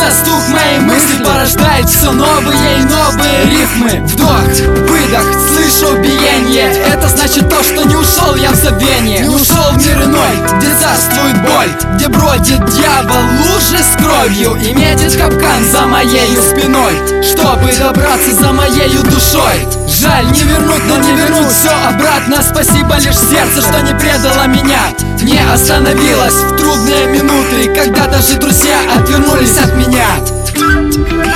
сердца стук моей мысли порождает все новые и новые рифмы. Вдох, выдох, слышу биение. Это значит то, что не ушел я в забвение. Не ушел в мир иной, где царствует боль, где бродит дьявол лужи с кровью и метит капкан за моею спиной, чтобы добраться за моею душой. Жаль, не вернуть, но не вернуть все обратно. Спасибо лишь сердце, что не предало меня, не остановилось в трудные минуты, когда даже друзья отвернулись от меня.